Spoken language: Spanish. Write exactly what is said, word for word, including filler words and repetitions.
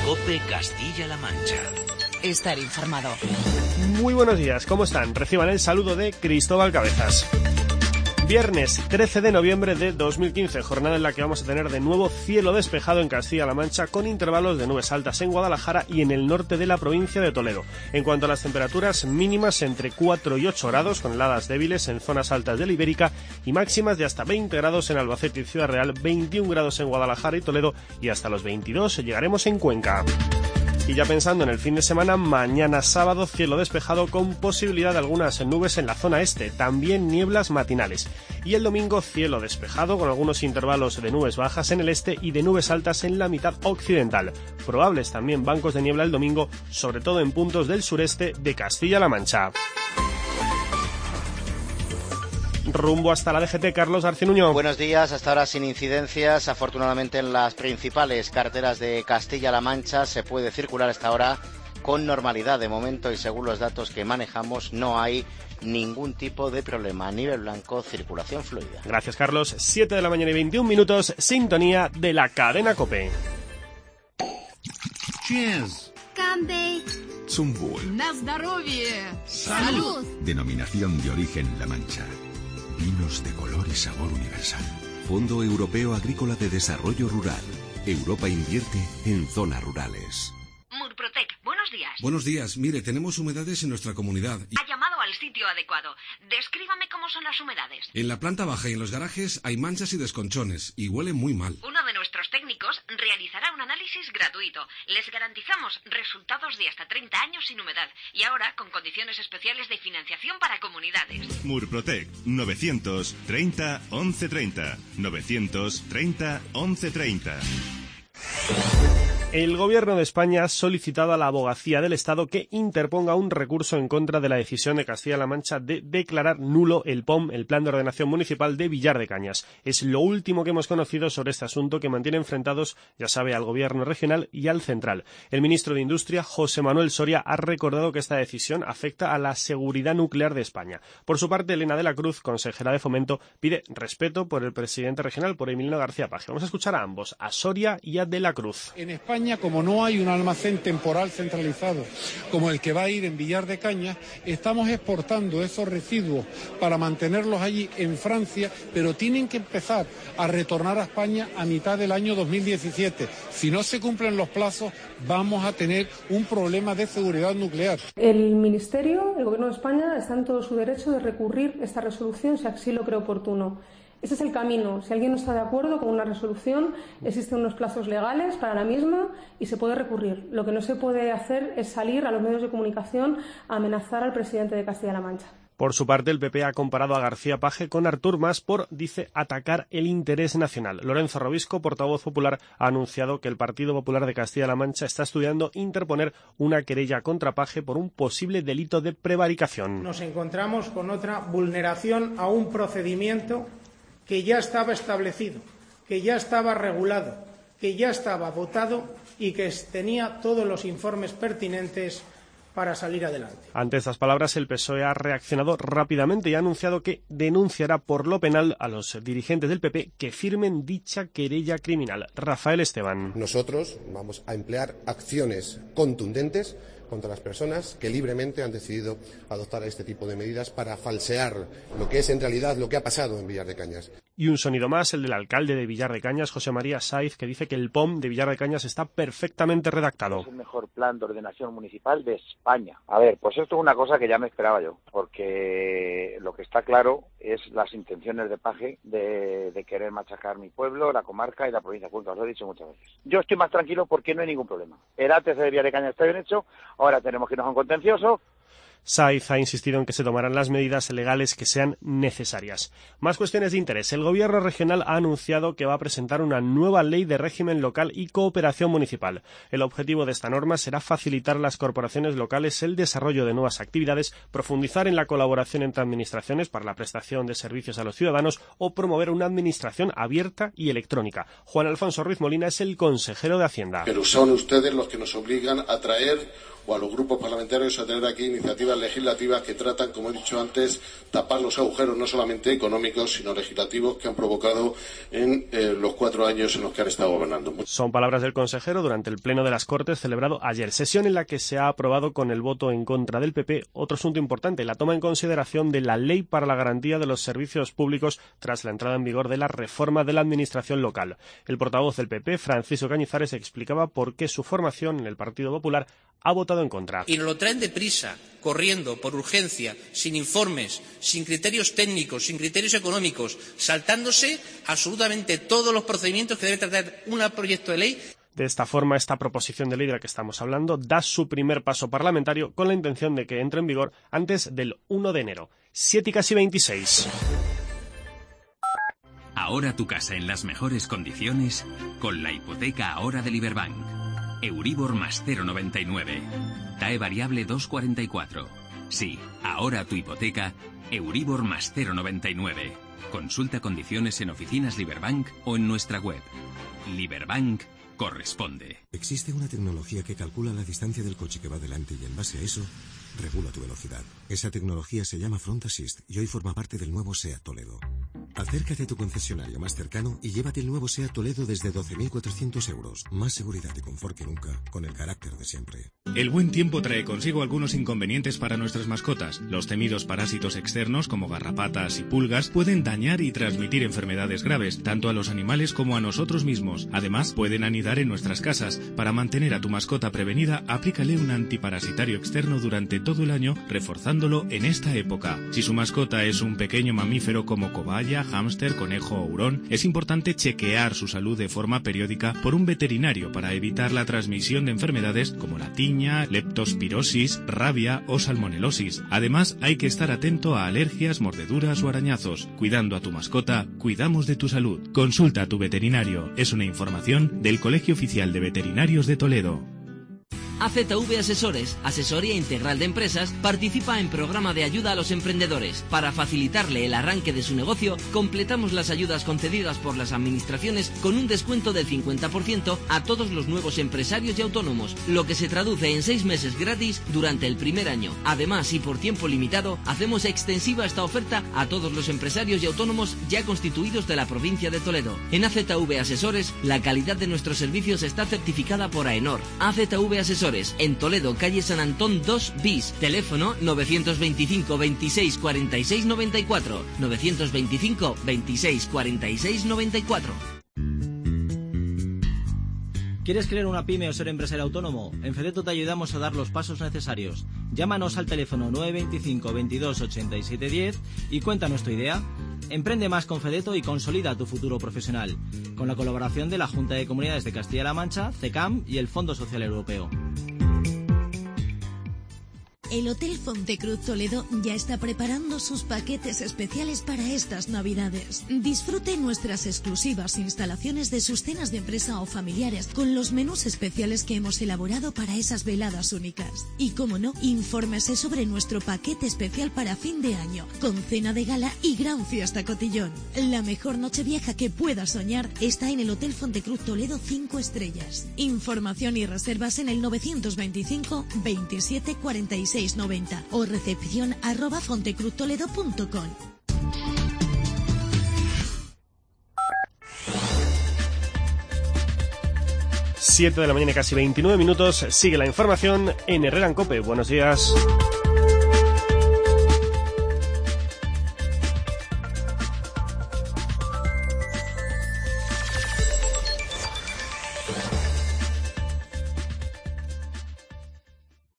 COPE Castilla-La Mancha. Estar informado. Muy buenos días, ¿cómo están? Reciban el saludo de Cristóbal Cabezas. Viernes trece de noviembre de dos mil quince, jornada en la que vamos a tener de nuevo cielo despejado en Castilla-La Mancha con intervalos de nubes altas en Guadalajara y en el norte de la provincia de Toledo. En cuanto a las temperaturas mínimas, entre cuatro y ocho grados con heladas débiles en zonas altas de la Ibérica y máximas de hasta veinte grados en Albacete y Ciudad Real, veintiún grados en Guadalajara y Toledo y hasta los veintidós llegaremos en Cuenca. Y ya pensando en el fin de semana, mañana sábado cielo despejado con posibilidad de algunas nubes en la zona este, también nieblas matinales. Y el domingo cielo despejado con algunos intervalos de nubes bajas en el este y de nubes altas en la mitad occidental. Probables también bancos de niebla el domingo, sobre todo en puntos del sureste de Castilla-La Mancha. Rumbo hasta la D G T, Carlos Arcinuño. Buenos días, hasta ahora sin incidencias. Afortunadamente en las principales carreteras de Castilla-La Mancha se puede circular hasta ahora con normalidad de momento y según los datos que manejamos no hay ningún tipo de problema. A nivel blanco, circulación fluida. Gracias, Carlos. siete de la mañana y veintiún minutos, sintonía de la cadena COPE. Cheers. Campbell. Zum Wohl. Na zdоровье. Salud. Denominación de origen La Mancha. Vinos de color y sabor universal. Fondo Europeo Agrícola de Desarrollo Rural. Europa invierte en zonas rurales. Murprotec, buenos días. Buenos días. Mire, tenemos humedades en nuestra comunidad. Y... Ha llamado al sitio adecuado. Descríbame cómo son las humedades. En la planta baja y en los garajes hay manchas y desconchones y huele muy mal. Uno de nuestros técnicos realizará un análisis gratuito. Les garantizamos resultados de hasta treinta años sin humedad y ahora con condiciones especiales de financiación para comunidades. Murprotec, novecientos treinta once treinta. novecientos treinta once treinta. El Gobierno de España ha solicitado a la Abogacía del Estado que interponga un recurso en contra de la decisión de Castilla-La Mancha de declarar nulo el P O M, el Plan de Ordenación Municipal de Villar de Cañas. Es lo último que hemos conocido sobre este asunto que mantiene enfrentados, ya sabe, al Gobierno regional y al central. El ministro de Industria, José Manuel Soria, ha recordado que esta decisión afecta a la seguridad nuclear de España. Por su parte, Elena de la Cruz, consejera de Fomento, pide respeto por el presidente regional, por Emiliano García Paje. Vamos a escuchar a ambos, a Soria y a de la Cruz. En España, como no hay un almacén temporal centralizado como el que va a ir en Villar de Cañas, estamos exportando esos residuos para mantenerlos allí en Francia, pero tienen que empezar a retornar a España a mitad del año dos mil diecisiete. Si no se cumplen los plazos, vamos a tener un problema de seguridad nuclear. El Ministerio, el Gobierno de España, está en todo su derecho de recurrir esta resolución si así lo cree oportuno. Ese es el camino. Si alguien no está de acuerdo con una resolución, existen unos plazos legales para la misma y se puede recurrir. Lo que no se puede hacer es salir a los medios de comunicación a amenazar al presidente de Castilla-La Mancha. Por su parte, el P P ha comparado a García Paje con Artur Mas por, dice, atacar el interés nacional. Lorenzo Robisco, portavoz popular, ha anunciado que el Partido Popular de Castilla-La Mancha está estudiando interponer una querella contra Paje por un posible delito de prevaricación. Nos encontramos con otra vulneración a un procedimiento que ya estaba establecido, que ya estaba regulado, que ya estaba votado y que tenía todos los informes pertinentes para salir adelante. Ante estas palabras, el P S O E ha reaccionado rápidamente y ha anunciado que denunciará por lo penal a los dirigentes del P P que firmen dicha querella criminal. Rafael Esteban. Nosotros vamos a emplear acciones contundentes contra las personas que libremente han decidido adoptar este tipo de medidas para falsear lo que es en realidad lo que ha pasado en Villar de Cañas. Y un sonido más, el del alcalde de Villar de Cañas, José María Saiz, que dice que el P O M de Villar de Cañas está perfectamente redactado. Es el mejor plan de ordenación municipal de España. A ver, pues esto es una cosa que ya me esperaba yo, porque lo que está claro es las intenciones de Paje de, de querer machacar mi pueblo, la comarca y la provincia de Cuenca, os lo he dicho muchas veces. Yo estoy más tranquilo porque no hay ningún problema. El A T C de Villar de Cañas está bien hecho, ahora tenemos que irnos a un contencioso. Saiz ha insistido en que se tomarán las medidas legales que sean necesarias. Más cuestiones de interés. El Gobierno regional ha anunciado que va a presentar una nueva ley de régimen local y cooperación municipal. El objetivo de esta norma será facilitar a las corporaciones locales el desarrollo de nuevas actividades, profundizar en la colaboración entre administraciones para la prestación de servicios a los ciudadanos o promover una administración abierta y electrónica. Juan Alfonso Ruiz Molina es el consejero de Hacienda. Pero son ustedes los que nos obligan a traer o a los grupos parlamentarios a tener aquí iniciativas legislativas que tratan, como he dicho antes, tapar los agujeros no solamente económicos, sino legislativos que han provocado en eh, los cuatro años en los que han estado gobernando. Son palabras del consejero durante el pleno de las Cortes celebrado ayer, sesión en la que se ha aprobado con el voto en contra del P P otro asunto importante, la toma en consideración de la Ley para la Garantía de los Servicios Públicos tras la entrada en vigor de la reforma de la Administración local. El portavoz del P P, Francisco Cañizares, explicaba por qué su formación en el Partido Popular ha votado en contra. Y nos lo traen deprisa, corriendo, por urgencia, sin informes, sin criterios técnicos, sin criterios económicos, saltándose absolutamente todos los procedimientos que debe tratar un proyecto de ley. De esta forma, esta proposición de ley de la que estamos hablando da su primer paso parlamentario con la intención de que entre en vigor antes del uno de enero. siete y casi veintiséis. Ahora tu casa en las mejores condiciones con la hipoteca ahora de Liberbank. Euribor más cero coma noventa y nueve. T A E variable dos coma cuarenta y cuatro. Sí, ahora tu hipoteca, Euribor más cero coma noventa y nueve. Consulta condiciones en oficinas Liberbank o en nuestra web. Liberbank corresponde. Existe una tecnología que calcula la distancia del coche que va delante y en base a eso regula tu velocidad. Esa tecnología se llama Front Assist y hoy forma parte del nuevo SEAT Toledo. Acércate a tu concesionario más cercano y llévate el nuevo SEAT Toledo desde doce mil cuatrocientos euros. Más seguridad y confort que nunca, con el carácter de siempre. El buen tiempo trae consigo algunos inconvenientes para nuestras mascotas. Los temidos parásitos externos, como garrapatas y pulgas, pueden dañar y transmitir enfermedades graves, tanto a los animales como a nosotros mismos. Además, pueden anidar en nuestras casas. Para mantener a tu mascota prevenida, aplícale un antiparasitario externo durante todo el año, reforzándolo en esta época. Si su mascota es un pequeño mamífero como cobaya, hámster, conejo o hurón, es importante chequear su salud de forma periódica por un veterinario para evitar la transmisión de enfermedades como la tiña, leptospirosis, rabia o salmonelosis. Además, hay que estar atento a alergias, mordeduras o arañazos. Cuidando a tu mascota, cuidamos de tu salud. Consulta a tu veterinario. Es una información del Colegio Oficial de Veterinarios de Toledo. A Z V Asesores, asesoría integral de empresas, participa en programa de ayuda a los emprendedores. Para facilitarle el arranque de su negocio, completamos las ayudas concedidas por las administraciones con un descuento del cincuenta por ciento a todos los nuevos empresarios y autónomos, lo que se traduce en seis meses gratis durante el primer año. Además, y por tiempo limitado, hacemos extensiva esta oferta a todos los empresarios y autónomos ya constituidos de la provincia de Toledo. En A Z V Asesores, la calidad de nuestros servicios está certificada por AENOR. A Z V Asesores, en Toledo, calle San Antón dos bis, teléfono novecientos veinticinco veintiséis cuarenta y seis noventa y cuatro, novecientos veinticinco veintiséis cuarenta y seis noventa y cuatro. ¿Quieres crear una pyme o ser empresario autónomo? En Fedeto te ayudamos a dar los pasos necesarios. Llámanos al teléfono nueve veinticinco veintidós ochenta y siete diez y cuéntanos tu idea. Emprende más con Fedeto y consolida tu futuro profesional, con la colaboración de la Junta de Comunidades de Castilla-La Mancha, CECAM y el Fondo Social Europeo. El Hotel Fontecruz Toledo ya está preparando sus paquetes especiales para estas Navidades. Disfrute nuestras exclusivas instalaciones de sus cenas de empresa o familiares con los menús especiales que hemos elaborado para esas veladas únicas. Y como no, infórmese sobre nuestro paquete especial para fin de año, con cena de gala y gran fiesta cotillón. La mejor nochevieja que pueda soñar está en el Hotel Fontecruz Toledo cinco estrellas. Información y reservas en el novecientos veinticinco veintisiete cuarenta y seis noventa o recepción arroba fontecruztoledo punto com. siete de la mañana, casi veintinueve minutos. Sigue la información en Herrera en COPE. Buenos días.